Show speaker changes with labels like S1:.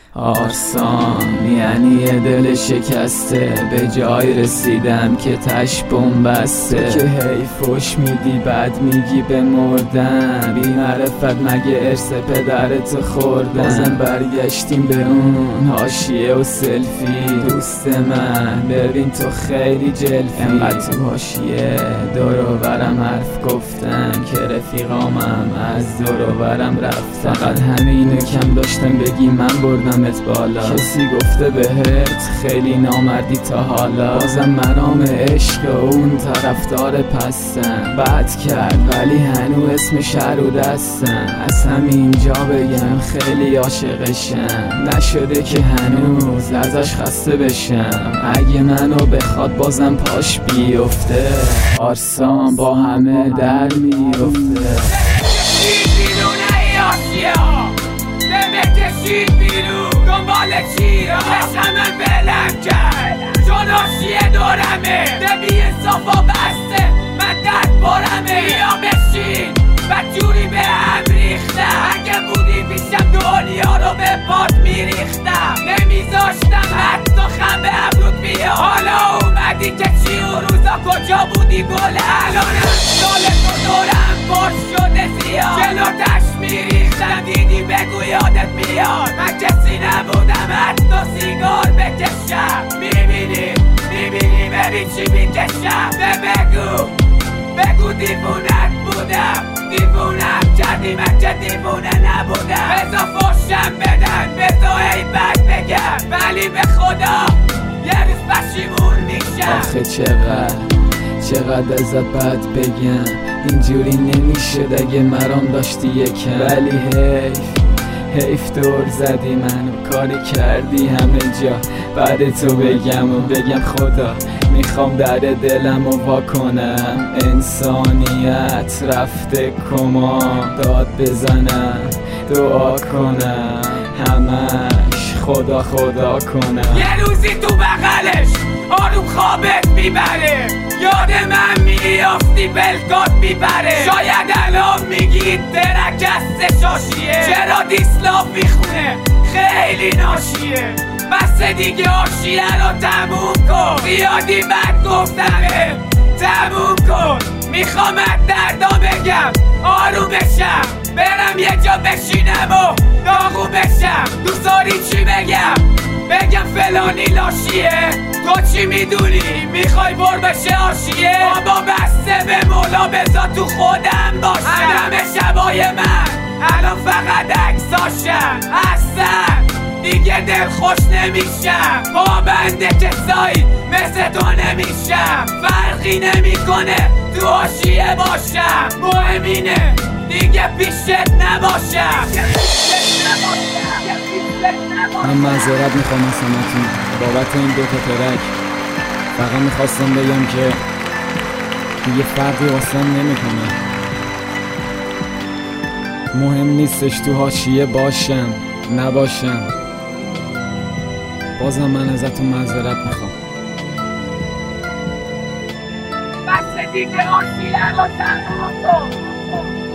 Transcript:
S1: آرسان یعنی یه دل شکسته، به جای رسیدم که تش بسته، که هی فوش میدی بعد میگی بمردم، بی معرفت مگه ارث پدرت خوردم. بازم برگشتیم به اون حاشیه و سلفی، دوست من ببین تو خیلی جلفی، انقدر تو حاشیه دور و برم حرف گفتن که رفیقامم از دور و برم رفتن. فقط همینو کم داشتم بگی من بردمت بالا، کسی گفته بهت خیلی نامردی تا حالا. بازم مرام عشق اون طرفدار پستم، بد کرد ولی هنو اسمش رو دستم. از همینجا بگم خیلی عاشقشم، نشده که هنوز ازش خسته بشم. اگه منو بخواد بازم پاش بیفته، آرسان با همه در میفته.
S2: دنبال چی را همه بلم کرد، چون آشیه دورمه دبی انصافا بسته، من درد بارمه. بیا بشین و جوری به هم ریختم، اگه بودی پیشم دنیا رو به پات میریختم، نمیذاشتم حتی خم به ابرود بیا. حالا اومدی که چی و روزا کجا بودی گل الانم، سال تو دورم پر شده زیاد، جلوتش میریختم دیدی بگو یادت میاد، من کسی نبودم حتی سیگار بکشم. میبینی ببین چی میکشم، بگو دیوونت بودم، دیوونم کردی من که دیوونه نبودم. بزا فاشم بدن بزا ای بد بگم، ولی به خدا یه روز پشیمون میشم.
S1: آخه چقدر ازت بد بگم، اینجوری نمیشد اگه مرام داشتی یکم، ولی حیف دور زدی منو، کاری کردی همه جا بعد تو بگم خدا میخوام در دلم و وا کنم. انسانیت رفته کما، داد بزنم دعا کنم، همش خدا کنم.
S2: یه روزی تو بغلش آروم خوابت میبره، یاد من میافتی بلگات میبره. شاید الان میگید درک از شاشیه، چرا دیسلاف میخونه خیلی ناشیه. بس دیگه آشیه رو تموم کن، زیادی من گفتمه تموم کن. میخوام از دردا بگم آروم بشم، برم یه جا بشینم و داغون بشم. دوست داری چی بگم فلانی لاشیه، تو چی میدونی میخوای بر بشه آشیه. بابا بسته به مولا بذار تو خودم باشه، همه شبای من الان فقط عکساشم، اصلا دیگه دل خوش نمیشم. پابنده کسایی مثل تو نمیشم، فرقی نمیکنه تو حاشیه باشم، مهم اینه دیگه پیشت نباشم.
S1: من معذرت میخوام از همتون بابت این دوتا ترک. فقط میخواستم بگم که دیگه فرقی واسم نمیکنه، مهم نیستش تو حاشیه باشم نباشم. بازم من ازتون معذرت میخوام.
S2: بس دیگه حاشیه رو تمام کن.